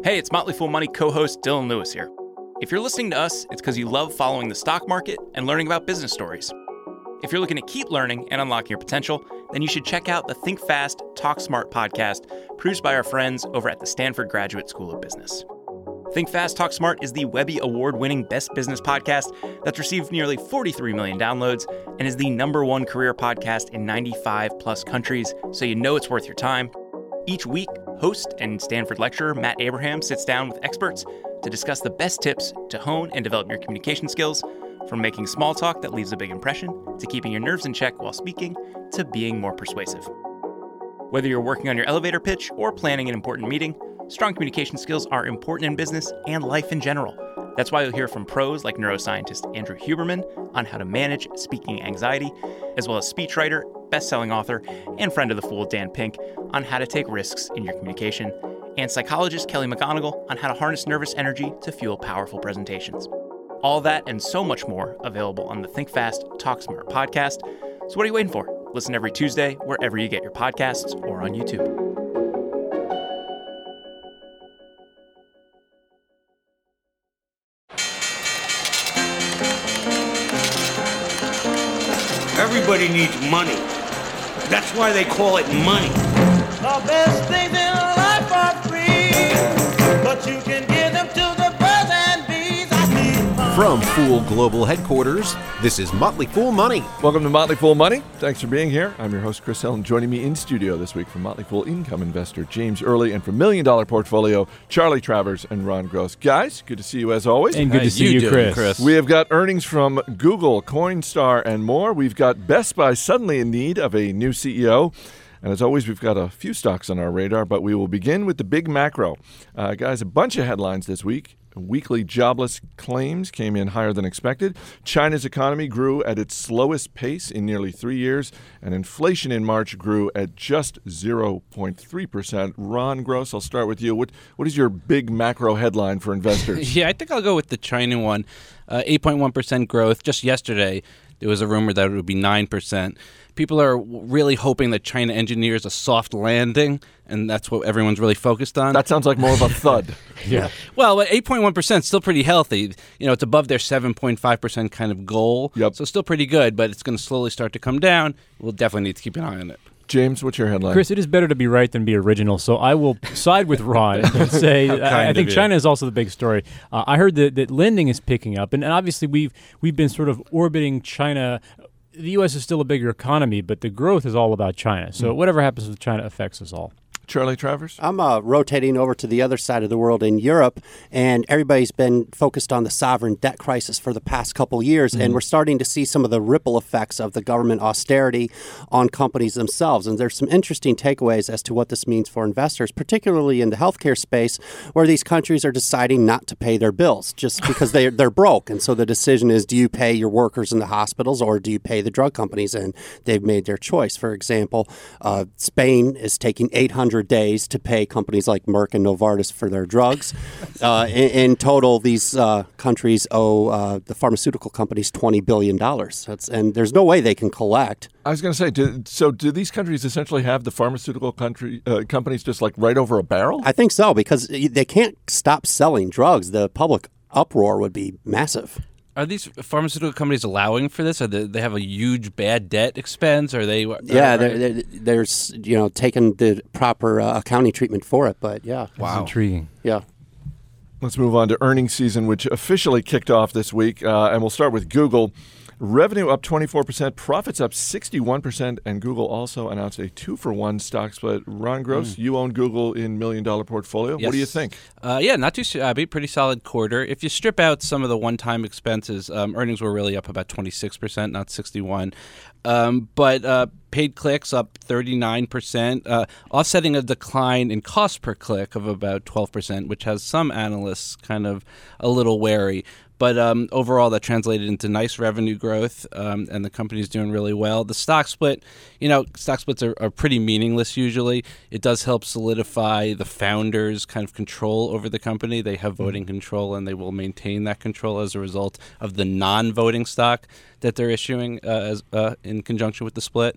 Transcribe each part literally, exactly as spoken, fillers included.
Hey, it's Motley Fool Money co-host Dylan Lewis here. If you're listening to us, it's because you love following the stock market and learning about business stories. If you're looking to keep learning and unlocking your potential, then you should check out the Think Fast, Talk Smart podcast produced by our friends over at the Stanford Graduate School of Business. Think Fast, Talk Smart is the Webby Award-winning best business podcast that's received nearly forty-three million downloads and is the number one career podcast in ninety-five plus countries, so you know it's worth your time. Each week, host and Stanford lecturer Matt Abraham sits down with experts to discuss the best tips to hone and develop your communication skills, from making small talk that leaves a big impression, to keeping your nerves in check while speaking, to being more persuasive. Whether you're working on your elevator pitch or planning an important meeting, strong communication skills are important in business and life in general. That's why you'll hear from pros like neuroscientist Andrew Huberman on how to manage speaking anxiety, as well as speechwriter, best-selling author, and friend of the Fool Dan Pink on how to take risks in your communication, and psychologist Kelly McGonigal on how to harness nervous energy to fuel powerful presentations. All that and so much more available on the Think Fast, Talk Smart podcast. So what are you waiting for? Listen every Tuesday wherever you get your podcasts or on YouTube. Everybody needs money. That's why they call it money. The best things in life are free, but you can give them to the birds and bees. I need money. From Fool Global Headquarters, this is Motley Fool Money. Welcome to Motley Fool Money. Thanks for being here. I'm your host, Chris Hill, and joining me in studio this week from Motley Fool income investor James Early, and from Million Dollar Portfolio, Charlie Travers and Ron Gross. Guys, good to see you as always. And good How to see you, doing, Chris. Chris. We have got earnings from Google, Coinstar, and more. We've got Best Buy suddenly in need of a new C E O. And as always, we've got a few stocks on our radar, but we will begin with the big macro. Uh, guys, a bunch of headlines this week. Weekly jobless claims came in higher than expected. China's economy grew at its slowest pace in nearly three years, and inflation in March grew at just zero point three percent. Ron Gross, I'll start with you. What What is your big macro headline for investors? Yeah, I think I'll go with the China one. Uh, eight point one percent growth. Just yesterday, there was a rumor that it would be nine percent. People are really hoping that China engineers a soft landing, and that's what everyone's really focused on. That sounds like more of a thud. Yeah. Well, eight point one percent is still pretty healthy. You know, it's above their seven point five percent kind of goal. Yep. So still pretty good, but it's going to slowly start to come down. We'll definitely need to keep an eye on it. James, what's your headline? Chris, it is better to be right than be original, so I will side with Ron and say I, I think China is also the big story. Uh, I heard that, that lending is picking up, and, and obviously we've we've been sort of orbiting China. The U S is still a bigger economy, but the growth is all about China. So mm. whatever happens with China affects us all. Charlie Travers? I'm uh, rotating over to the other side of the world in Europe, and everybody's been focused on the sovereign debt crisis for the past couple years, mm-hmm. and we're starting to see some of the ripple effects of the government austerity on companies themselves. And there's some interesting takeaways as to what this means for investors, particularly in the healthcare space, where these countries are deciding not to pay their bills just because they're, they're broke. And so the decision is, do you pay your workers in the hospitals or do you pay the drug companies? And they've made their choice. For example, uh, Spain is taking eight hundred days to pay companies like Merck and Novartis for their drugs. Uh, in, in total, these uh, countries owe uh, the pharmaceutical companies twenty billion dollars. That's, and there's no way they can collect. I was going to say, do, so do these countries essentially have the pharmaceutical country uh, companies just like right over a barrel? I think so, because they can't stop selling drugs. The public uproar would be massive. Are these pharmaceutical companies allowing for this? Are they, they have a huge bad debt expense? Are they? Yeah, they're, they're, there's you know taking the proper uh, accounting treatment for it. But yeah, wow, that's intriguing. Yeah. Let's move on to earnings season, which officially kicked off this week, uh, and we'll start with Google. Revenue up twenty-four percent, profits up sixty-one percent, and Google also announced a two-for-one stock split. Ron Gross, mm. you own Google in Million Dollar Portfolio. Yes. What do you think? Uh, yeah, not too shabby. Pretty solid quarter. If you strip out some of the one-time expenses, um, earnings were really up about twenty-six percent, not sixty-one. Um, but uh, paid clicks up thirty-nine percent, uh, offsetting a decline in cost per click of about twelve percent, which has some analysts kind of a little wary. But um, overall, that translated into nice revenue growth, um, and the company's doing really well. The stock split, you know, stock splits are, are pretty meaningless usually. It does help solidify the founders' kind of control over the company. They have voting control, and they will maintain that control as a result of the non-voting stock that they're issuing uh, as uh, in conjunction with the split.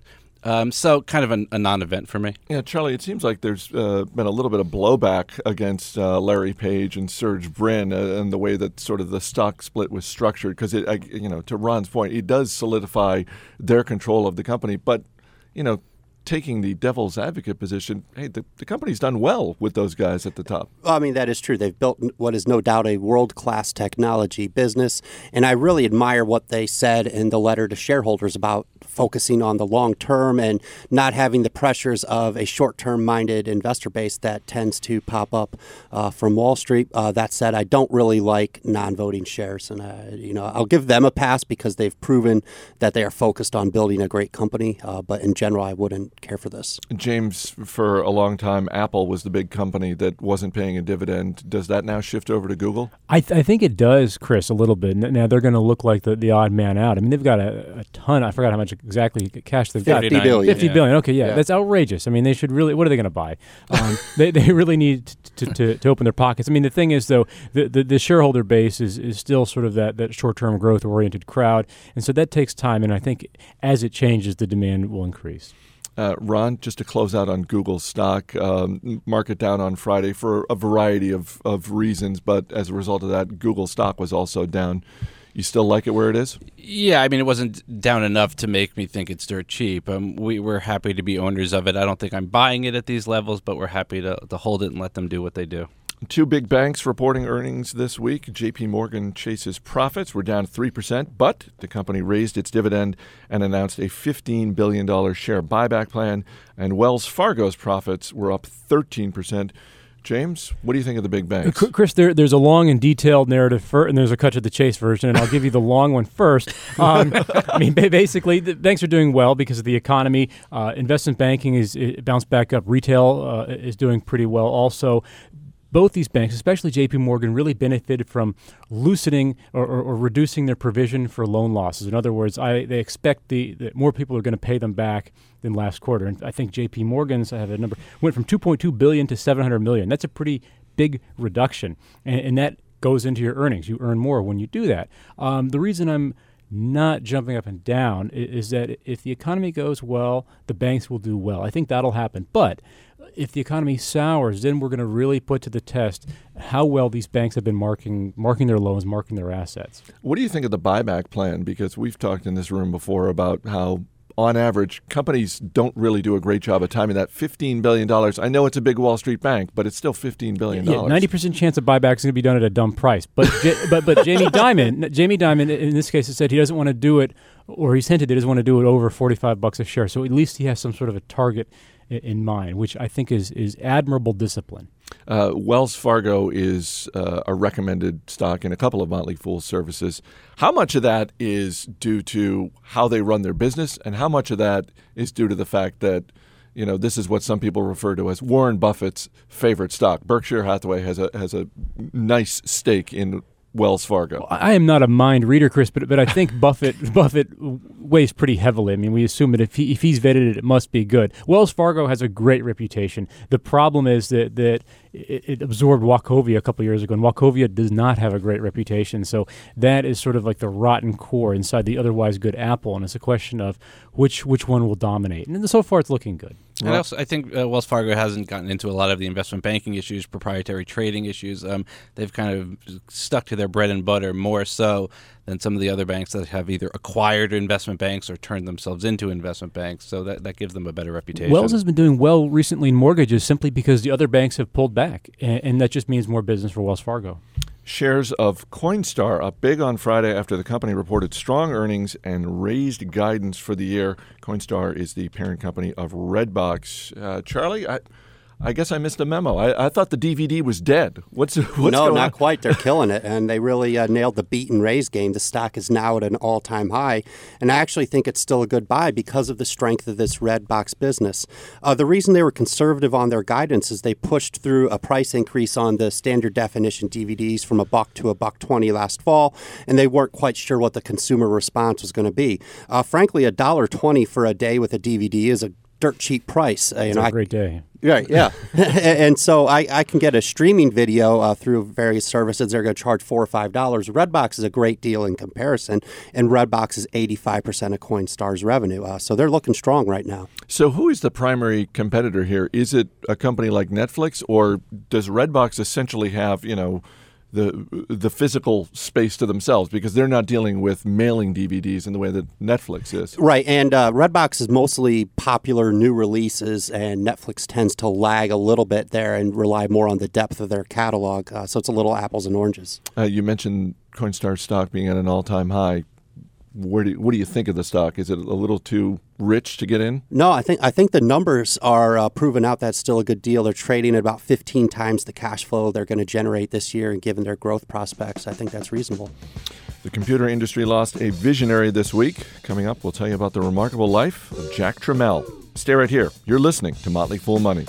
Um, so kind of a, a non-event for me. Yeah, Charlie, it seems like there's uh, been a little bit of blowback against uh, Larry Page and Serge Brin uh, and the way that sort of the stock split was structured, because, it, I, you know, to Ron's point, it does solidify their control of the company. But, you know, taking the devil's advocate position, hey, the, the company's done well with those guys at the top. Well, I mean, that is true. They've built what is no doubt a world-class technology business, and I really admire what they said in the letter to shareholders about focusing on the long term and not having the pressures of a short-term minded investor base that tends to pop up uh, from Wall Street. Uh, that said, I don't really like non-voting shares, and uh, you know, I'll give them a pass because they've proven that they are focused on building a great company. Uh, but in general, I wouldn't care for this. James, for a long time, Apple was the big company that wasn't paying a dividend. Does that now shift over to Google? I, th- I think it does, Chris, a little bit. Now they're going to look like the, the odd man out. I mean, they've got a, a ton. I forgot how much exactly cash they've got. fifty billion. fifty yeah. billion. Okay, yeah, Yeah. that's outrageous. I mean, they should really. What are they going to buy? Um, they they really need to, to, to open their pockets. I mean, the thing is, though, the, the, the shareholder base is, is still sort of that, that short-term growth-oriented crowd, and so that takes time. And I think as it changes, the demand will increase. Uh, Ron, just to close out on Google stock, um, market down on Friday for a variety of, of reasons, but as a result of that, Google stock was also down. You still like it where it is? Yeah, I mean, it wasn't down enough to make me think it's dirt cheap. Um, we, we're happy to be owners of it. I don't think I'm buying it at these levels, but we're happy to, to hold it and let them do what they do. Two big banks reporting earnings this week. J P Morgan Chase's profits were down three percent, but the company raised its dividend and announced a fifteen billion dollars share buyback plan, and Wells Fargo's profits were up thirteen percent. James, what do you think of the big banks? Chris, there, there's a long and detailed narrative, for, and there's a cut to the chase version, and I'll give you the long one first. Um, I mean, basically, the banks are doing well because of the economy. Uh, investment banking is it bounced back up. Retail uh, is doing pretty well also. Both these banks, especially J P Morgan, really benefited from loosening or, or, or reducing their provision for loan losses. In other words, I, they expect the, that more people are going to pay them back than last quarter. And I think J P Morgan's, I have a number, went from two point two billion dollars to seven hundred million dollars. That's a pretty big reduction, and, and that goes into your earnings. You earn more when you do that. Um, the reason I'm not jumping up and down is, is that if the economy goes well, the banks will do well. I think that'll happen. But if the economy sours, then we're going to really put to the test how well these banks have been marking marking their loans, marking their assets. What do you think of the buyback plan? Because we've talked in this room before about how, on average, companies don't really do a great job of timing that fifteen billion dollars. I know it's a big Wall Street bank, but it's still fifteen billion dollars. Yeah, ninety percent chance of buyback is going to be done at a dumb price. But J- but but Jamie Dimon, Jamie Dimon in this case has said he doesn't want to do it, or he's hinted he doesn't want to do it over forty-five bucks a share. So at least he has some sort of a target in mind, which I think is is admirable discipline. Uh, Wells Fargo is uh, a recommended stock in a couple of Motley Fool services. How much of that is due to how they run their business, and how much of that is due to the fact that, you know, this is what some people refer to as Warren Buffett's favorite stock? Berkshire Hathaway has a has a nice stake in Wells Fargo. I am not a mind reader, Chris, but but I think Buffett Buffett weighs pretty heavily. I mean, we assume that if he if he's vetted it, it must be good. Wells Fargo has a great reputation. The problem is that that it, it absorbed Wachovia a couple years ago, and Wachovia does not have a great reputation. So that is sort of like the rotten core inside the otherwise good apple, and it's a question of which which one will dominate. And so far, it's looking good. And I also, I think uh, Wells Fargo hasn't gotten into a lot of the investment banking issues, proprietary trading issues. Um, they've kind of stuck to their bread and butter more so than some of the other banks that have either acquired investment banks or turned themselves into investment banks. So that, that gives them a better reputation. Wells has been doing well recently in mortgages simply because the other banks have pulled back, and, and that just means more business for Wells Fargo. Shares of Coinstar up big on Friday after the company reported strong earnings and raised guidance for the year. Coinstar is the parent company of Redbox. Uh, Charlie, I, I guess I missed a memo. I, I thought the D V D was dead. What's, what's no, going not on? quite. They're killing it, and they really uh, nailed the beat and raise game. The stock is now at an all-time high, and I actually think it's still a good buy because of the strength of this Redbox business. Uh, the reason they were conservative on their guidance is they pushed through a price increase on the standard definition D V Ds from a buck to a buck twenty last fall, and they weren't quite sure what the consumer response was going to be. Uh, frankly, a dollar twenty for a day with a D V D is a dirt cheap price. Uh, you It's know, a I, great day. Right, yeah. And so I, I can get a streaming video uh, through various services. They're going to charge four or five dollars. Redbox is a great deal in comparison, and Redbox is eighty-five percent of Coinstar's revenue. Uh, so they're looking strong right now. So who is the primary competitor here? Is it a company like Netflix, or does Redbox essentially have, you know, the the physical space to themselves, because they're not dealing with mailing D V Ds in the way that Netflix is? Right, and uh, Redbox is mostly popular new releases, and Netflix tends to lag a little bit there and rely more on the depth of their catalog. Uh, so it's a little apples and oranges. Uh, you mentioned Coinstar stock being at an all-time high. Where do you, what do you think of the stock? Is it a little too rich to get in? No, I think I think the numbers are uh, proving out that's still a good deal. They're trading at about fifteen times the cash flow they're going to generate this year, and given their growth prospects, I think that's reasonable. The computer industry lost a visionary this week. Coming up, we'll tell you about the remarkable life of Jack Tramiel. Stay right here. You're listening to Motley Fool Money.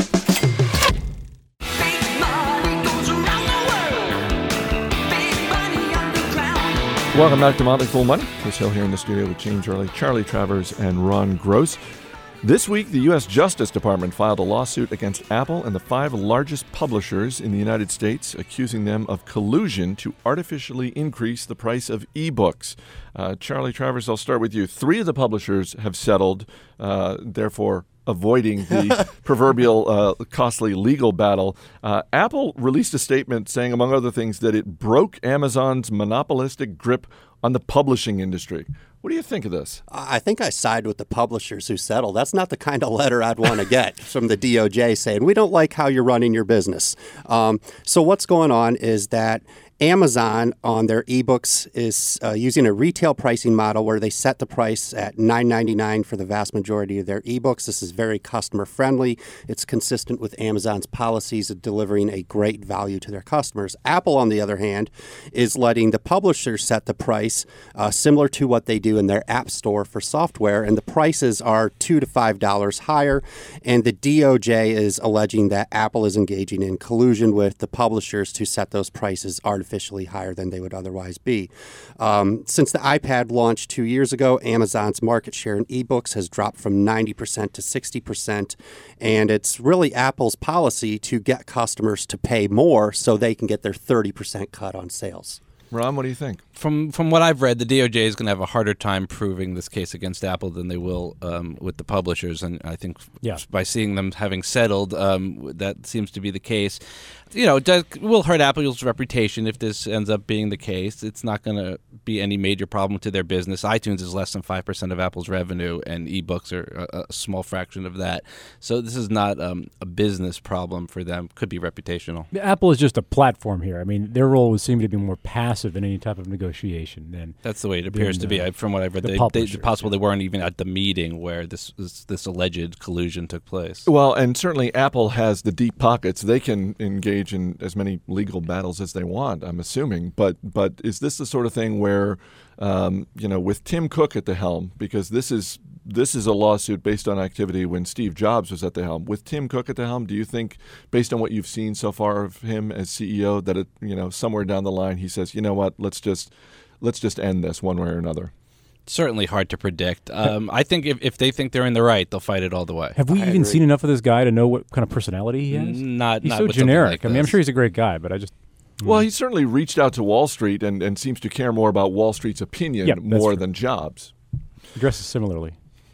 Welcome back to Motley Fool Money. Chris Hill here in the studio with James Early, Charlie Travers, and Ron Gross. This week, the U S Justice Department filed a lawsuit against Apple and the five largest publishers in the United States, accusing them of collusion to artificially increase the price of ebooks. Uh, Charlie Travers, I'll start with you. Three of the publishers have settled, uh, therefore avoiding the proverbial uh, costly legal battle. Uh, Apple released a statement saying, among other things, that it broke Amazon's monopolistic grip on the publishing industry. What do you think of this? I think I side with the publishers who settled. That's not the kind of letter I'd want to get from the D O J saying, we don't like how you're running your business. Um, so what's going on is that Amazon on their ebooks is uh, using a retail pricing model where they set the price at nine ninety-nine for the vast majority of their ebooks. This is very customer friendly. It's consistent with Amazon's policies of delivering a great value to their customers. Apple, on the other hand, is letting the publishers set the price uh, similar to what they do in their app store for software, and the prices are two to five dollars higher. And the D O J is alleging that Apple is engaging in collusion with the publishers to set those prices artificially. Artificially higher than they would otherwise be. Um, since the iPad launched two years ago, Amazon's market share in ebooks has dropped from ninety percent to sixty percent, and it's really Apple's policy to get customers to pay more so they can get their thirty percent cut on sales. Ron, what do you think? From from what I've read, the D O J is going to have a harder time proving this case against Apple than they will um, with the publishers, and I think yeah. by seeing them having settled, um, that seems to be the case. You know, it does, will hurt Apple's reputation if this ends up being the case. It's not going to be any major problem to their business. iTunes is less than five percent of Apple's revenue, and ebooks are a, a small fraction of that. So this is not um, a business problem for them. Could be reputational. Apple is just a platform here. I mean, their role would seem to be more passive in any type of negotiation than That's the way it appears than, to be. uh, I, from what I've read, the they, they, publishers, it's possible yeah. they weren't even at the meeting where this this, this alleged collusion took place. Well, and certainly Apple has the deep pockets. They can engage in as many legal battles as they want, I'm assuming. But but is this the sort of thing where, um, you know, with Tim Cook at the helm, because this is this is a lawsuit based on activity when Steve Jobs was at the helm. With Tim Cook at the helm, do you think, based on what you've seen so far of him as C E O, that it, you know, somewhere down the line he says, you know what, let's just let's just end this one way or another? Certainly hard to predict. Um, I think if, if they think they're in the right, they'll fight it all the way. Have we I even agree. seen enough of this guy to know what kind of personality he has? Not, He's not so with something generic. like I mean, I'm this. sure he's a great guy, but I just Well, he certainly reached out to Wall Street and, and seems to care more about Wall Street's opinion Yeah, that's more true. than Jobs. he dresses similarly.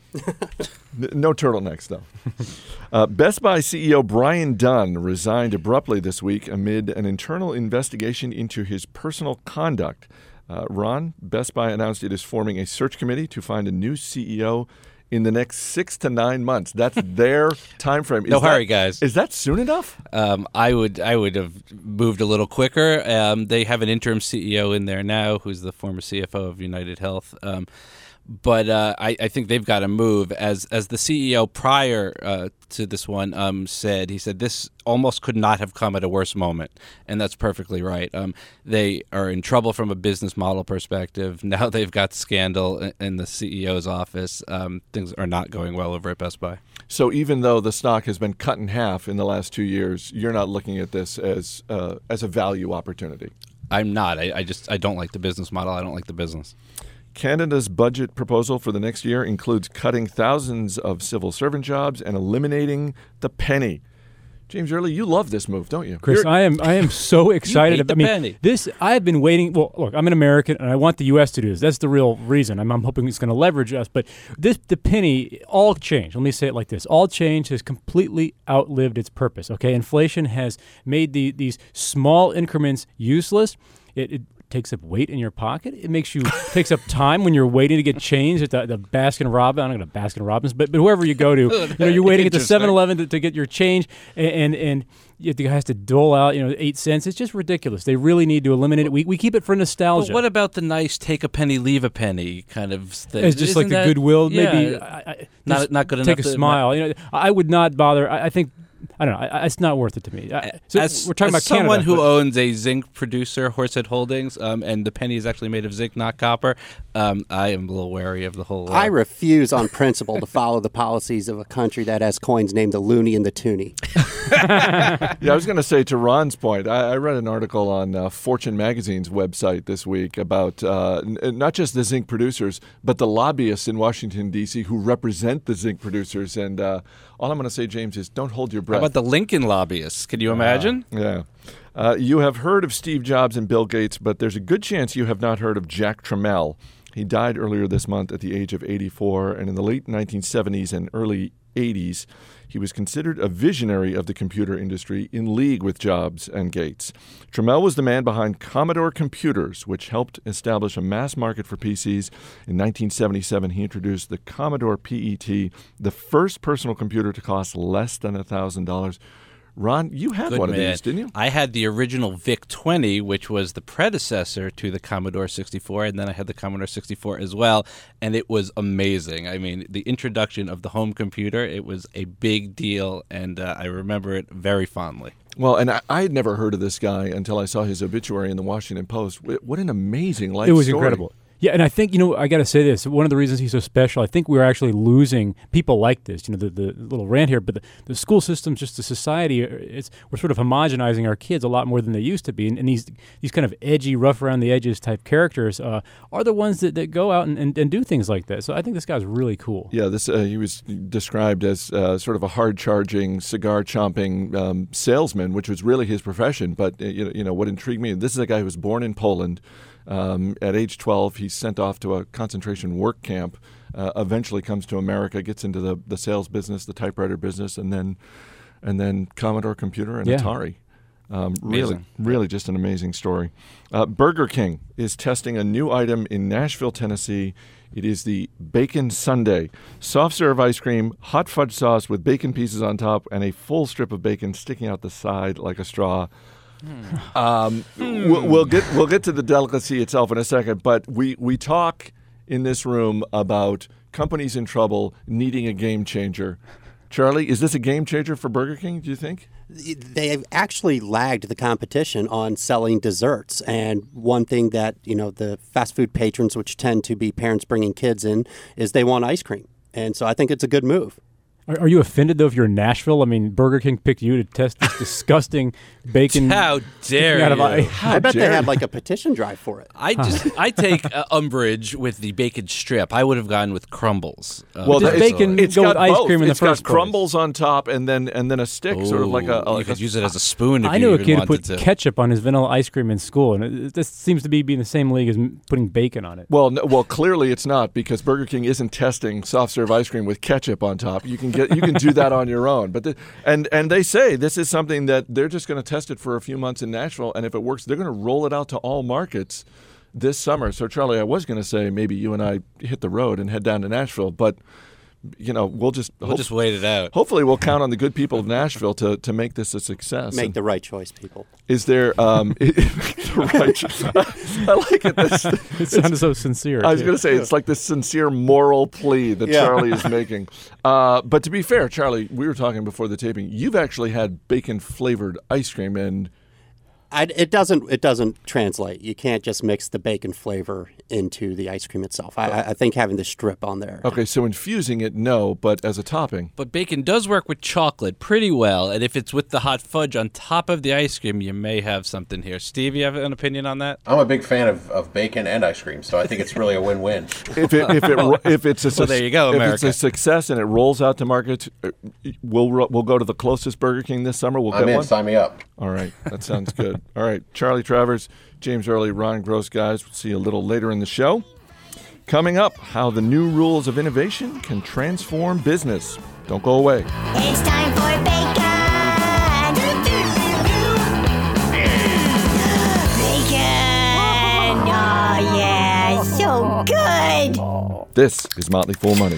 N- No turtlenecks, though. uh, Best Buy C E O Brian Dunn resigned abruptly this week amid an internal investigation into his personal conduct. Uh, Ron, Best Buy announced it is forming a search committee to find a new C E O in the next six to nine months. That's their time frame. Is No that- hurry, guys. Is that soon enough? Um, I would I would have moved a little quicker. Um, they have an interim C E O in there now, who's the former C F O of United Health. Um, but uh, I, I think they've got to move. As as the C E O prior uh, to this one um, said, he said this almost could not have come at a worse moment, and that's perfectly right. Um, they are in trouble from a business model perspective. Now they've got scandal in, in the C E O's office. Um, things are not going well over at Best Buy. So even though the stock has been cut in half in the last two years, you're not looking at this as uh, as a value opportunity. I'm not. I, I just I don't like the business model. I don't like the business. Canada's budget proposal for the next year includes cutting thousands of civil servant jobs and eliminating the penny. James Early, you love this move, don't you? Chris, You're- I am I am so excited. hate about, the I mean, penny. this I've been waiting. Well, look, I'm an American, and I want the U S to do this. That's the real reason. I'm, I'm hoping it's going to leverage us. But this, the penny, all change. Let me say it like this: all change has completely outlived its purpose. Okay, inflation has made the these small increments useless. It, it takes up weight in your pocket. It makes you takes up time when you're waiting to get changed at the, the Baskin Robbins. I don't know Baskin Robbins, but but whoever you go to, you know, you're waiting at the seven eleven to, to get your change, and and, and you, the guy has to dole out, you know, eight cents. It's just ridiculous. They really need to eliminate it. We we keep it for nostalgia. But what about the nice take a penny, leave a penny kind of thing? It's just Isn't like the that- goodwill. Maybe yeah, I, I, not just not good enough. take a to- smile. You know, I would not bother. I, I think. I don't know. I, it's not worth it to me. I, so as, we're talking as about someone Canada, who but- owns a zinc producer, Horsehead Holdings, um, and the penny is actually made of zinc, not copper. Um, I am a little wary of the whole. Uh, I refuse on principle to follow the policies of a country that has coins named the loonie and the toonie. Yeah, I was going to say, to Ron's point, I, I read an article on uh, Fortune Magazine's website this week about uh, n- not just the zinc producers, but the lobbyists in Washington, D C who represent the zinc producers. And uh, all I'm going to say, James, is don't hold your How breath. about the Lincoln lobbyists? Can you imagine? Yeah. Uh, you have heard of Steve Jobs and Bill Gates, but there's a good chance you have not heard of Jack Tramiel. He died earlier this month at the age of eighty-four, and in the late nineteen seventies and early eighties, he was considered a visionary of the computer industry, in league with Jobs and Gates. Tramiel was the man behind Commodore Computers, which helped establish a mass market for P Cs. In nineteen seventy-seven, he introduced the Commodore P E T, the first personal computer to cost less than one thousand dollars. Ron, you had Good one of man. these, didn't you? I had the original VIC twenty, which was the predecessor to the Commodore sixty-four, and then I had the Commodore sixty-four as well, and it was amazing. I mean, the introduction of the home computer, it was a big deal, and uh, I remember it very fondly. Well, and I, I had never heard of this guy until I saw his obituary in the Washington Post. Wh- What an amazing life It was story. incredible. Yeah, and I think, you know, I got to say this. One of the reasons he's so special, I think we're actually losing people like this. You know, the, the little rant here, but the, the school system, just the society, it's we're sort of homogenizing our kids a lot more than they used to be. And, and these these kind of edgy, rough around the edges type characters uh, are the ones that, that go out and, and, and do things like that. So I think this guy's really cool. Yeah, this uh, he was described as uh, sort of a hard-charging, cigar-chomping um, salesman, which was really his profession. But uh, you know, you know, what intrigued me, this is a guy who was born in Poland. Um, at age twelve, he's sent off to a concentration work camp, uh, eventually comes to America, gets into the, the sales business, the typewriter business, and then and then Commodore Computer and Yeah. Atari. Um, really, Amazing. really just an amazing story. Uh, Burger King is testing a new item in Nashville, Tennessee. It is the Bacon Sundae. Soft serve ice cream, hot fudge sauce with bacon pieces on top, and a full strip of bacon sticking out the side like a straw. Um, we'll, we'll get we'll get to the delicacy itself in a second, but we, we talk in this room about companies in trouble needing a game changer. Charlie, is this a game changer for Burger King, do you think? They've actually lagged the competition on selling desserts. And one thing that, you know, the fast food patrons, which tend to be parents bringing kids in, is they want ice cream. And so I think it's a good move. Are, are you offended, though, if you're in Nashville? I mean, Burger King picked you to test this disgusting bacon. How dare out of you? eye- I bet they dare had you. like a petition drive for it. I just I take uh, umbrage with the bacon strip. I would have gone with crumbles. Uh, Well, Does that- bacon it's go got with ice both. cream in the It's got first place? crumbles on top and then and then a stick, sort of like a. Ooh, like you could a- use it as a spoon if I you knew a even kid who wanted put to. ketchup on his vanilla ice cream in school, and it, this seems to be being the same league as m- putting bacon on it. Well, no, well, clearly it's not, because Burger King isn't testing soft serve ice cream with ketchup on top. You can get you can do that on your own. But the, and and they say this is something that they're just going to test it for a few months in Nashville, and if it works, they're going to roll it out to all markets this summer. So, Charlie, I was going to say maybe you and I hit the road and head down to Nashville, but you know we'll just We'll hope- just wait it out. hopefully we'll count on the good people of Nashville to to make this a success. Make And the right choice, people. is there um, the right? I like it. This, It sounded so sincere. I was too. going to say, it's like this sincere moral plea that Yeah. Charlie is making. Uh, but to be fair, Charlie, we were talking before the taping. You've actually had bacon-flavored ice cream, and I, it doesn't. It doesn't translate. You can't just mix the bacon flavor into the ice cream itself. I, I think having the strip on there. Okay, so infusing it, no, but as a topping. But bacon does work with chocolate pretty well, and if it's with the hot fudge on top of the ice cream, you may have something here. Steve, you have an opinion on that? I'm a big fan of, of bacon and ice cream, so I think it's really a win-win. If it if it if it's a well, there you go, if America. it's a success and it rolls out to market, we'll we'll go to the closest Burger King this summer. We'll I'm get in. one. Sign me up. All right, that sounds good. All right, Charlie Travers, James Early, Ron Gross, guys. We'll see you a little later in the show. Coming up, how the new rules of innovation can transform business. Don't go away. It's time for bacon. Bacon. Oh, yeah, so good. This is Motley Fool Money.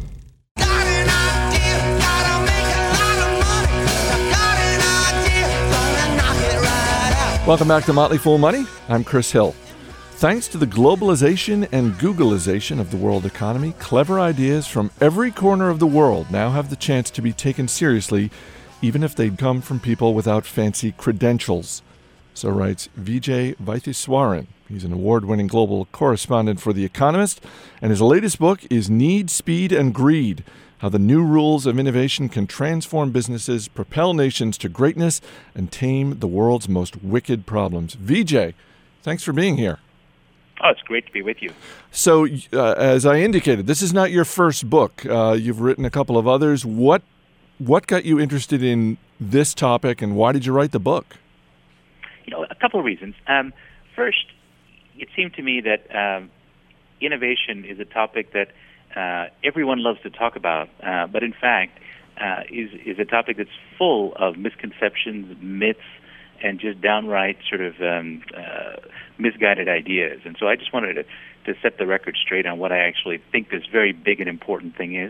Welcome back to Motley Fool Money. I'm Chris Hill. Thanks to the globalization and Googleization of the world economy, clever ideas from every corner of the world now have the chance to be taken seriously, even if they come from people without fancy credentials. So writes Vijay Vaitheswaran. He's an award-winning global correspondent for The Economist, and his latest book is Need, Speed, and Greed: How the New Rules of Innovation Can Transform Businesses, Propel Nations to Greatness, and Tame the World's Most Wicked Problems. Vijay, thanks for being here. Oh, it's great to be with you. So, uh, as I indicated, this is not your first book. Uh, you've written a couple of others. What what got you interested in this topic, and why did you write the book? You know, a couple of reasons. Um, first, it seemed to me that um, innovation is a topic that uh, everyone loves to talk about, uh, but in fact uh, is is a topic that's full of misconceptions, myths, and just downright sort of um, uh, misguided ideas. And so I just wanted to, to set the record straight on what I actually think this very big and important thing is,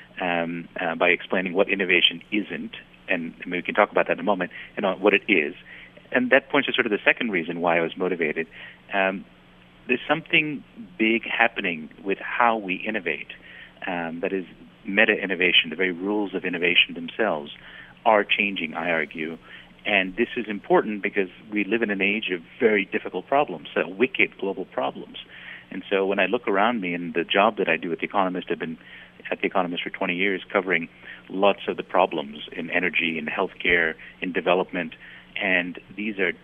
um, uh, by explaining what innovation isn't, and I mean, we can talk about that in a moment, and on what it is. And that points to sort of the second reason why I was motivated. Um, there's something big happening with how we innovate. Um, that is, meta-innovation, the very rules of innovation themselves are changing, I argue. And this is important because we live in an age of very difficult problems, uh, wicked global problems. And so when I look around me and the job that I do at The Economist, I've been at The Economist for twenty years covering lots of the problems in energy, in healthcare, in development. And these are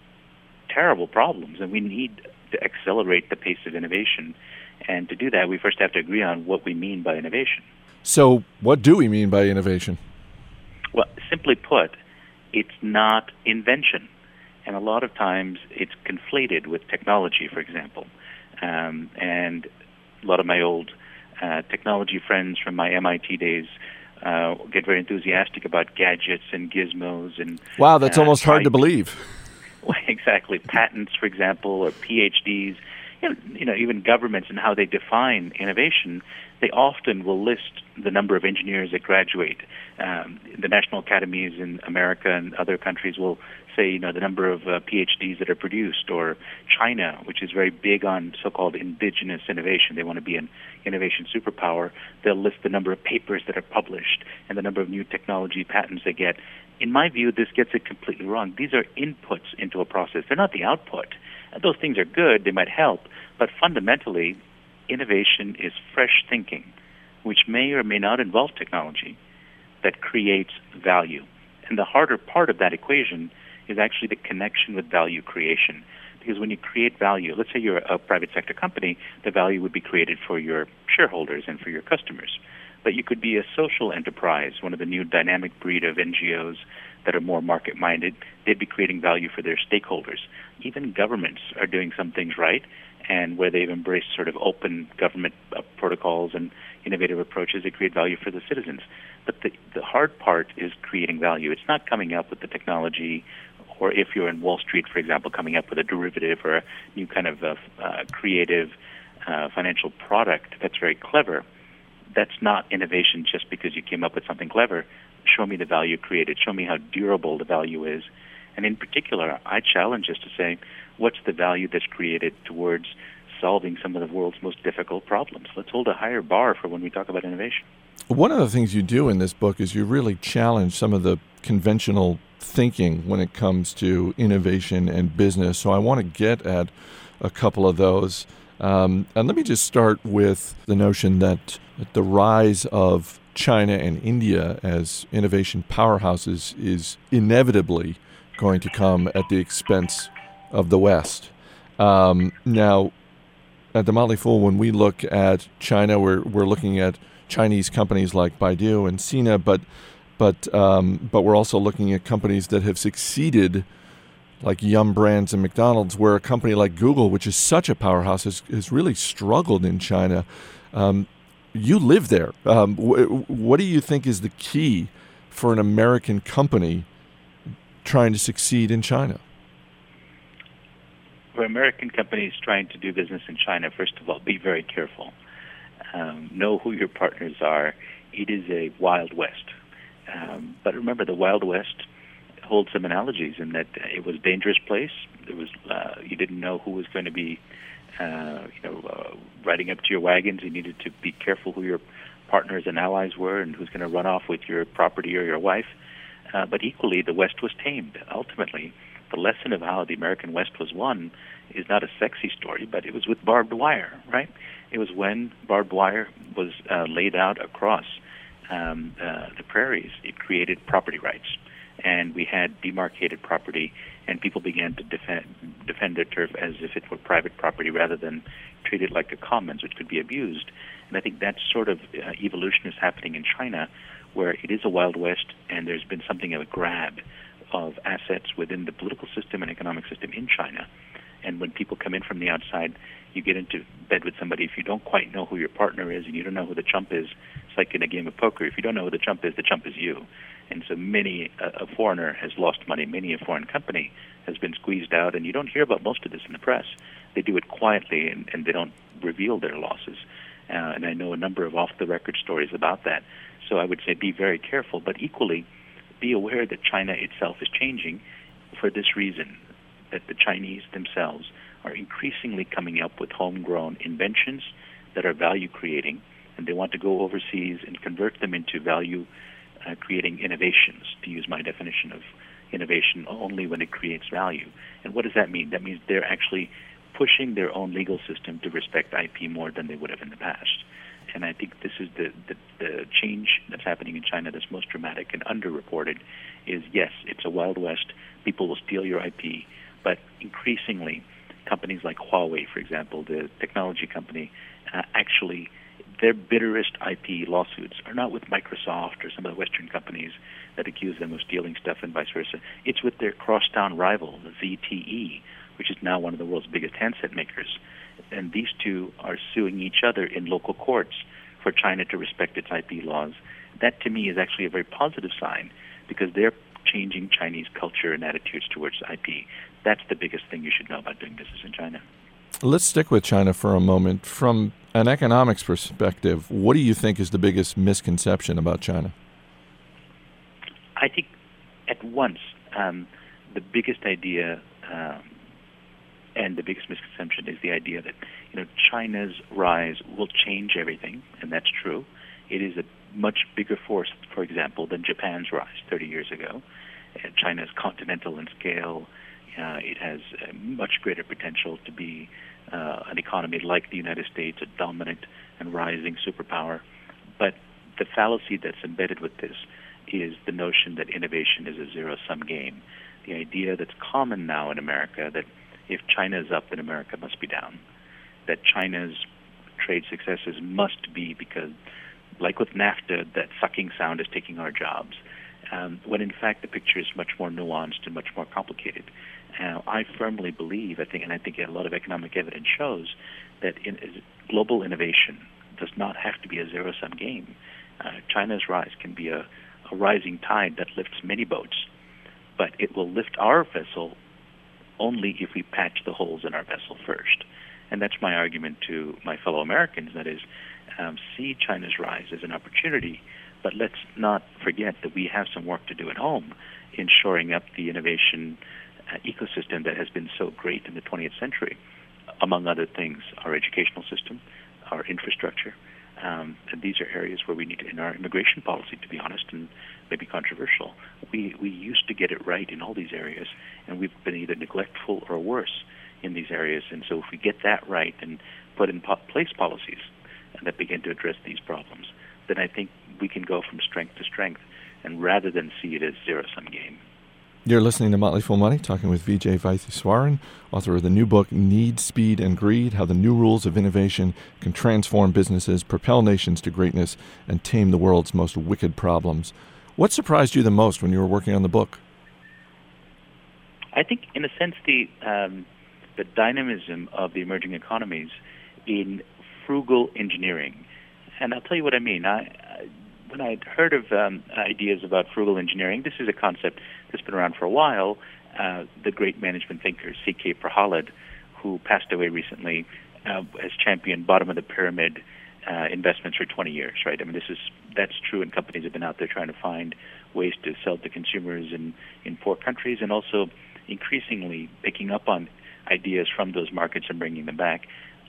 terrible problems, and we need to accelerate the pace of innovation. And to do that, we first have to agree on what we mean by innovation. So what do we mean by innovation? Well, simply put, it's not invention. And a lot of times it's conflated with technology, for example. Um, and a lot of my old uh, technology friends from my M I T days uh, get very enthusiastic about gadgets and gizmos. And wow, that's uh, almost hard to believe. Exactly. Patents, for example, or P H Ds. You know, you know, even governments and how they define innovation, they often will list the number of engineers that graduate. Um, the national academies in America and other countries will say, you know, the number of uh, P H Ds that are produced, or China, which is very big on so-called indigenous innovation. They want to be an innovation superpower. They'll list the number of papers that are published and the number of new technology patents they get. In my view, this gets it completely wrong. These are inputs into a process. They're not the output. Those things are good. They might help. But fundamentally, innovation is fresh thinking, which may or may not involve technology, that creates value. And the harder part of that equation is actually the connection with value creation. Because when you create value, let's say you're a private sector company, the value would be created for your shareholders and for your customers. But you could be a social enterprise, one of the new dynamic breed of N G Os that are more market-minded. They'd be creating value for their stakeholders. Even governments are doing some things right, and where they've embraced sort of open government uh, protocols and innovative approaches, they create value for the citizens. But the, the hard part is creating value. It's not coming up with the technology, or if you're in Wall Street, for example, coming up with a derivative or a new kind of uh, uh, creative uh, financial product that's very clever. That's not innovation just because you came up with something clever. Show me the value created. Show me how durable the value is. And in particular, I challenge us to say, what's the value that's created towards solving some of the world's most difficult problems? Let's hold a higher bar for when we talk about innovation. One of the things you do in this book is you really challenge some of the conventional thinking when it comes to innovation and business. So I want to get at a couple of those. Um, and let me just start with the notion that the rise of China and India as innovation powerhouses is inevitably going to come at the expense of the West. Um, now, at the Motley Fool, when we look at China, we're we're looking at Chinese companies like Baidu and Sina, but but um, but we're also looking at companies that have succeeded, like Yum Brands and McDonald's, where a company like Google, which is such a powerhouse, has, has really struggled in China. Um, you live there. Um, wh- what do you think is the key for an American company trying to succeed in China? For American companies trying to do business in China, first of all, be very careful. Um, know who your partners are. It is a Wild West. Um, but remember, the Wild West holds some analogies in that it was a dangerous place. There was uh, you didn't know who was going to be, uh, you know, uh, riding up to your wagons. You needed to be careful who your partners and allies were, and who's going to run off with your property or your wife. Uh, but equally, the West was tamed. Ultimately, the lesson of how the American West was won is not a sexy story, but it was with barbed wire, right? It was when barbed wire was uh, laid out across um, uh, the prairies. It created property rights, and we had demarcated property, and people began to defend, defend their turf as if it were private property rather than treat it like a commons, which could be abused. And I think that sort of uh, evolution is happening in China, where it is a Wild West, and there's been something of a grab of assets within the political system and economic system in China. And when people come in from the outside, you get into bed with somebody. If you don't quite know who your partner is and you don't know who the chump is, it's like in a game of poker. If you don't know who the chump is, the chump is you. And so many, uh, a foreigner has lost money. Many a foreign company has been squeezed out. And you don't hear about most of this in the press. They do it quietly, and, and they don't reveal their losses. Uh, and I know a number of off-the-record stories about that. So I would say be very careful, but equally be aware that China itself is changing for this reason, that the Chinese themselves are increasingly coming up with homegrown inventions that are value-creating, and they want to go overseas and convert them into value-creating innovations, to use my definition of innovation only when it creates value. And what does that mean? That means they're actually pushing their own legal system to respect I P more than they would have in the past. And I think this is the, the, the change that's happening in China that's most dramatic and underreported is, yes, it's a Wild West. People will steal your I P. But increasingly, companies like Huawei, for example, the technology company, uh, actually, their bitterest I P lawsuits are not with Microsoft or some of the Western companies that accuse them of stealing stuff and vice versa. It's with their crosstown rival, the Z T E, which is now one of the world's biggest handset makers. And these two are suing each other in local courts for China to respect its I P laws. That, to me, is actually a very positive sign because they're changing Chinese culture and attitudes towards I P. That's the biggest thing you should know about doing business in China. Let's stick with China for a moment. From an economics perspective, what do you think is the biggest misconception about China? I think at once um, the biggest idea um, and the biggest misconception is the idea that you know China's rise will change everything, and that's true. It is a much bigger force, for example, than Japan's rise thirty years ago. Uh, China is continental in scale. Uh, it has a much greater potential to be uh, an economy like the United States, a dominant and rising superpower. But the fallacy that's embedded with this is the notion that innovation is a zero-sum game. The idea that's common now in America that if China is up, then America must be down. That China's trade successes must be because, like with NAFTA, that sucking sound is taking our jobs. Um, when in fact the picture is much more nuanced and much more complicated. Uh, I firmly believe, I think, and I think a lot of economic evidence shows that in, global innovation does not have to be a zero-sum game. Uh, China's rise can be a, a rising tide that lifts many boats, but it will lift our vessel only if we patch the holes in our vessel first. And that's my argument to my fellow Americans, that is, um, see China's rise as an opportunity, but let's not forget that we have some work to do at home in shoring up the innovation uh, ecosystem that has been so great in the twentieth century, among other things, our educational system, our infrastructure, Um, and these are areas where we need to, in our immigration policy, to be honest, and maybe controversial, we, we used to get it right in all these areas, and we've been either neglectful or worse in these areas. And so if we get that right and put in po- place policies that begin to address these problems, then I think we can go from strength to strength, and rather than see it as zero-sum game. You're listening to Motley Fool Money, talking with Vijay Vaidhyanathan, author of the new book, Need, Speed, and Greed, How the New Rules of Innovation Can Transform Businesses, Propel Nations to Greatness, and Tame the World's Most Wicked Problems. What surprised you the most when you were working on the book? I think, in a sense, the um, the dynamism of the emerging economies in frugal engineering. And I'll tell you what I mean. I, I When I had heard of um, ideas about frugal engineering, this is a concept that's been around for a while. Uh, the great management thinker C K Prahalad, who passed away recently, uh, has championed bottom-of-the-pyramid uh, investments for twenty years, right? I mean, this is that's true, and companies have been out there trying to find ways to sell to consumers in, in poor countries, and also increasingly picking up on ideas from those markets and bringing them back.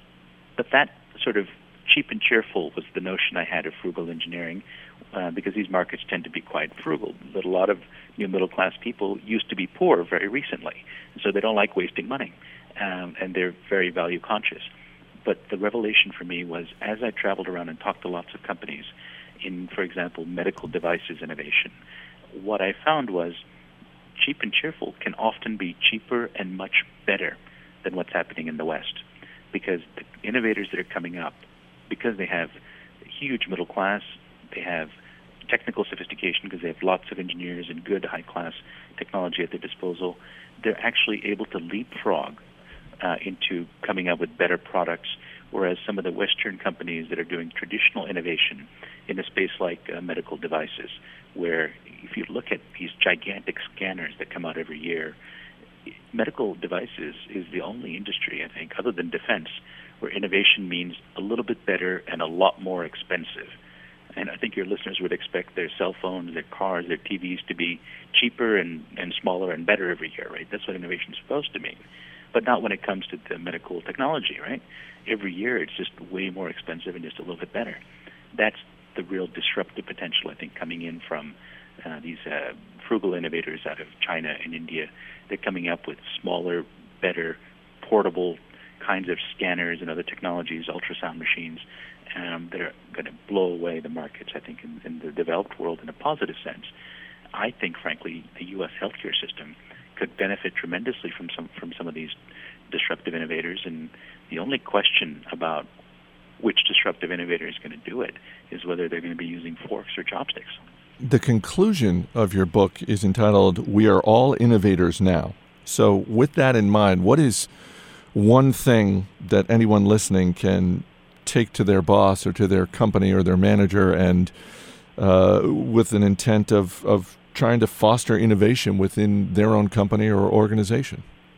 But that sort of cheap and cheerful was the notion I had of frugal engineering, uh, because these markets tend to be quite frugal. But a lot of new middle-class people used to be poor very recently, so they don't like wasting money, um, and they're very value-conscious. But the revelation for me was, as I traveled around and talked to lots of companies in, for example, medical devices innovation, what I found was cheap and cheerful can often be cheaper and much better than what's happening in the West, because the innovators that are coming up, because they have a huge middle class, they have technical sophistication because they have lots of engineers and good high-class technology at their disposal, they're actually able to leapfrog uh, into coming up with better products, whereas some of the Western companies that are doing traditional innovation in a space like uh, medical devices, where if you look at these gigantic scanners that come out every year, medical devices is the only industry, I think, other than defense, where innovation means a little bit better and a lot more expensive. And I think your listeners would expect their cell phones, their cars, their T Vs to be cheaper and, and smaller and better every year, right? That's what innovation is supposed to mean. But not when it comes to the medical technology, right? Every year it's just way more expensive and just a little bit better. That's the real disruptive potential, I think, coming in from uh, these uh, frugal innovators out of China and India. They're coming up with smaller, better, portable kinds of scanners and other technologies, ultrasound machines, um, that are going to blow away the markets, I think, in, in the developed world in a positive sense. I think, frankly, the U S healthcare system could benefit tremendously from some from some of these disruptive innovators, and the only question about which disruptive innovator is going to do it is whether they're going to be using forks or chopsticks. The conclusion of your book is entitled, "We Are All Innovators Now." So with that in mind, what is one thing that anyone listening can take to their boss or to their company or their manager and uh, with an intent of, of trying to foster innovation within their own company or organization?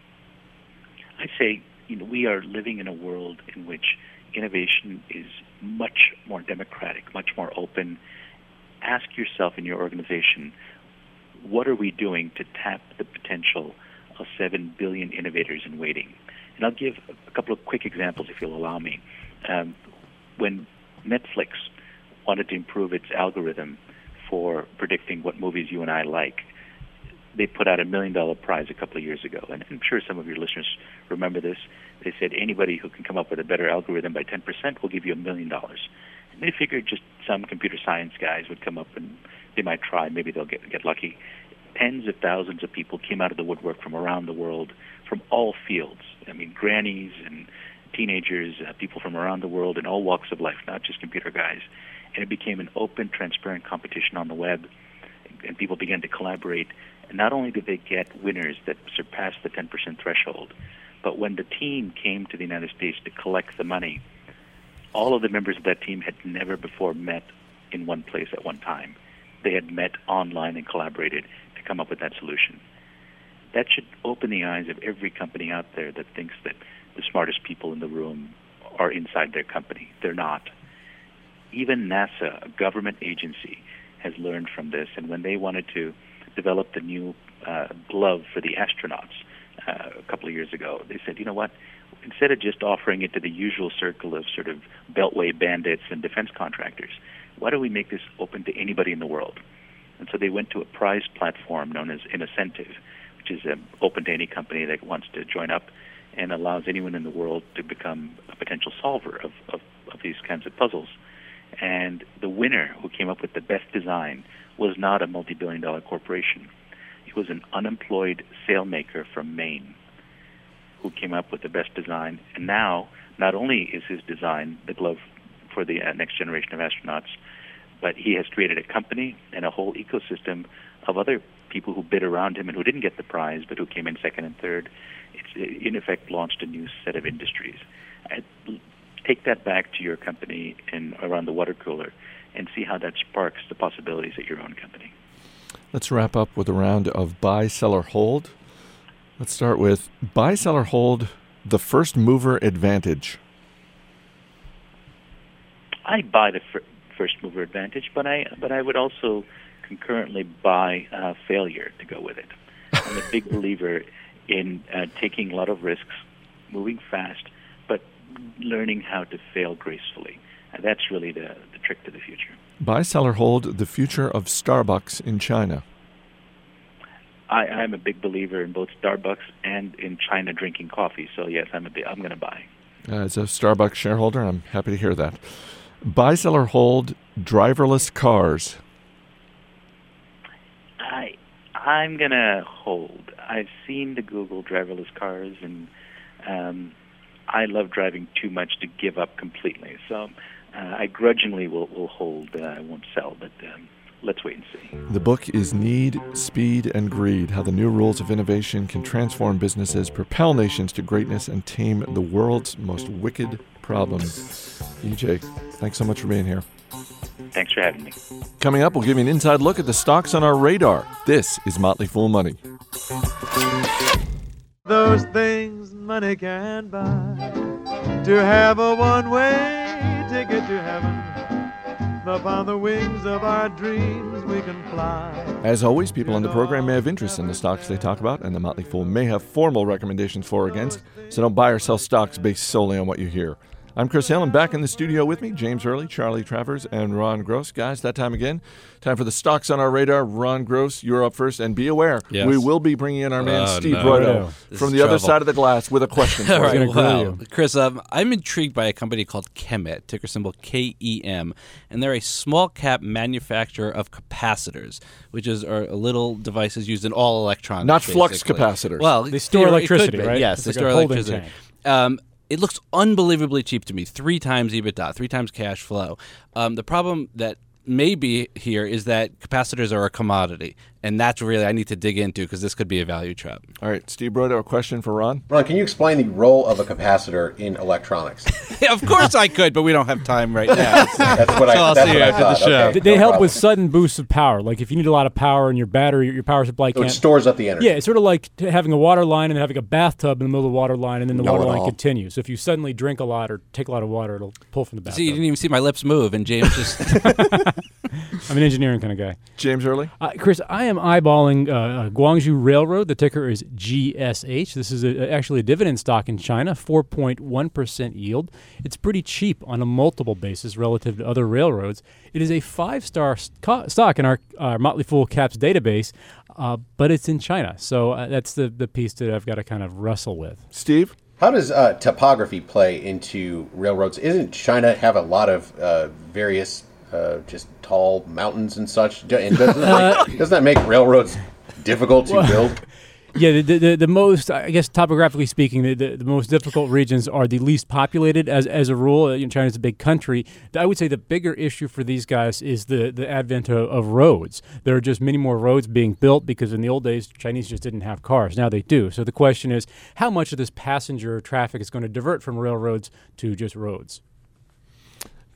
I say, you know, we are living in a world in which innovation is much more democratic, much more open. Ask yourself in your organization, what are we doing to tap the potential of seven billion innovators in waiting? And I'll give a couple of quick examples, if you'll allow me. Um, when Netflix wanted to improve its algorithm for predicting what movies you and I like, they put out a million-dollar prize a couple of years ago. And I'm sure some of your listeners remember this. They said anybody who can come up with a better algorithm by ten percent will give you a million dollars. And they figured just some computer science guys would come up and they might try. Maybe they'll get get lucky. Tens of thousands of people came out of the woodwork from around the world, from all fields. I mean, grannies and teenagers, uh, people from around the world in all walks of life, not just computer guys. And it became an open, transparent competition on the web, and people began to collaborate. And not only did they get winners that surpassed the ten percent threshold, but when the team came to the United States to collect the money, all of the members of that team had never before met in one place at one time. They had met online and collaborated to come up with that solution. That should open the eyes of every company out there that thinks that the smartest people in the room are inside their company. They're not. Even NASA, a government agency, has learned from this, and when they wanted to develop the new uh, glove for the astronauts uh, a couple of years ago, they said, you know what, instead of just offering it to the usual circle of sort of beltway bandits and defense contractors, why don't we make this open to anybody in the world? And so they went to a prize platform known as Innocentive, which is um, open to any company that wants to join up and allows anyone in the world to become a potential solver of, of, of these kinds of puzzles. And the winner who came up with the best design was not a multi-billion dollar corporation. It was an unemployed sailmaker from Maine who came up with the best design. And now, not only is his design the glove for the uh, next generation of astronauts, but he has created a company and a whole ecosystem of other people who bid around him and who didn't get the prize, but who came in second and third. It's, in effect, launched a new set of industries. I, take that back to your company and around the water cooler and see how that sparks the possibilities at your own company. Let's wrap up with a round of buy, sell, or hold. Let's start with buy, sell, or hold the first mover advantage. I buy the fir- first mover advantage, but I but I would also concurrently buy uh, failure to go with it. I'm a big believer in uh, taking a lot of risks, moving fast, but learning how to fail gracefully. And that's really the, the trick to the future. Buy, sell, or hold the future of Starbucks in China. I, I'm a big believer in both Starbucks and in China drinking coffee. So yes, I'm a big, I'm going to buy. As a Starbucks shareholder, I'm happy to hear that. Buy, sell, or hold driverless cars. I I'm going to hold. I've seen the Google driverless cars, and um, I love driving too much to give up completely. So uh, I grudgingly will, will hold. Uh, I won't sell, but um, let's wait and see. The book is Need, Speed, and Greed, How the New Rules of Innovation Can Transform Businesses, Propel Nations to Greatness, and Tame the World's Most Wicked Problems. E J, thanks so much for being here. Thanks for having me. Coming up, we'll give you an inside look at the stocks on our radar. This is Motley Fool Money. Those things money can buy, to have a one-way ticket to heaven. Upon the wings of our dreams we can fly. As always, people on the program may have interest in the stocks they talk about, and the Motley Fool may have formal recommendations for or against, so don't buy or sell stocks based solely on what you hear. I'm Chris Hale, and back in the studio with me, James Early, Charlie Travers, and Ron Gross. Guys, that time again, time for the stocks on our radar. Ron Gross, you're up first, and be aware, yes. we will be bringing in our man oh, Steve no. Broido This from the trouble. other side of the glass with a question for All right, you. well, Chris, um, I'm intrigued by a company called Chemet, ticker symbol K E M, and they're a small-cap manufacturer of capacitors, which is are little devices used in all electronics. Not flux basically. capacitors. Well, they store electricity, be, right? Yes, It's they like store a holding electricity. tank. Um, It looks unbelievably cheap to me, three times EBITDA, three times cash flow. Um, the problem that may be here is that capacitors are a commodity, and that's really I need to dig into because this could be a value trap. All right, Steve Broido, a question for Ron. Ron, can you explain the role of a capacitor in electronics? Yeah, of course I could, but we don't have time right now. So. That's what I, So I'll that's see what you I after the thought. show. Okay, They no help problem. with sudden boosts of power. Like if you need a lot of power in your battery, your power supply So can't. it stores up the energy. Yeah, it's sort of like t- having a water line and having a bathtub in the middle of the water line, and then the Not water at line all. continues. So if you suddenly drink a lot or take a lot of water, it'll pull from the bathtub. See, you didn't even see my lips move, and James just... I'm an engineering kind of guy. James Early? Uh, Chris, I am eyeballing uh, Guangzhou Railroad. The ticker is G S H. This is a, actually a dividend stock in China, four point one percent yield. It's pretty cheap on a multiple basis relative to other railroads. It is a five-star st- stock in our uh, Motley Fool Caps database, uh, but it's in China. So uh, that's the, the piece that I've got to kind of wrestle with. Steve? How does uh, topography play into railroads? Isn't China have a lot of uh, various uh, just tall mountains and such? And doesn't, like, doesn't that make railroads difficult to Well, build? Yeah, the, the the most, I guess, topographically speaking, the, the, the most difficult regions are the least populated. As as a rule, you know, China's a big country. I would say the bigger issue for these guys is the, the advent of, of roads. There are just many more roads being built because in the old days, Chinese just didn't have cars. Now they do. So the question is, how much of this passenger traffic is going to divert from railroads to just roads? Charlie?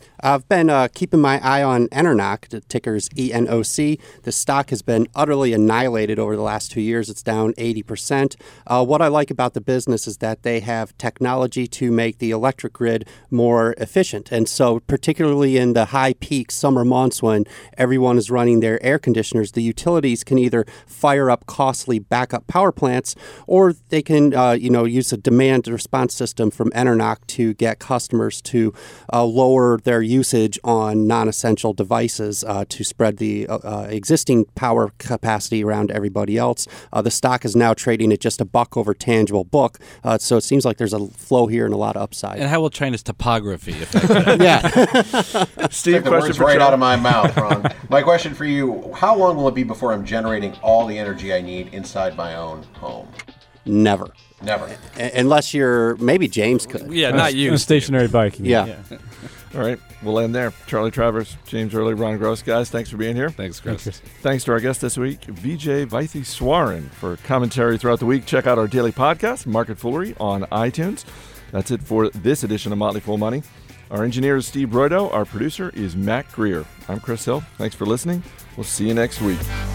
I've been uh, keeping my eye on Enernoc, the ticker's E N O C. The stock has been utterly annihilated over the last two years. It's down eighty percent. Uh, what I like about the business is that they have technology to make the electric grid more efficient. And so particularly in the high peak summer months when everyone is running their air conditioners, the utilities can either fire up costly backup power plants, or they can uh, you know, use a demand response system from Enernoc to get customers to uh, lower their usage on non-essential devices uh, to spread the uh, uh, existing power capacity around everybody else. Uh, the stock is now trading at just a buck over tangible book, uh, so it seems like there's a flow here and a lot of upside. And how will China's topography affect that? Yeah. Steve, the words right out of my mouth, Ron. My question for you, how long will it be before I'm generating all the energy I need inside my own home? Never. Never. A- unless you're, maybe James could. Yeah, not you. A stationary bike. you mean. Yeah. yeah. All right, we'll end there. Charlie Travers, James Early, Ron Gross. Guys, thanks for being here. Thanks, Chris. Thanks, Thanks to our guest this week, Vijay Vaitheswaran, for commentary throughout the week. Check out our daily podcast, Market Foolery, on iTunes. That's it for this edition of Motley Fool Money. Our engineer is Steve Broido. Our producer is Matt Greer. I'm Chris Hill. Thanks for listening. We'll see you next week.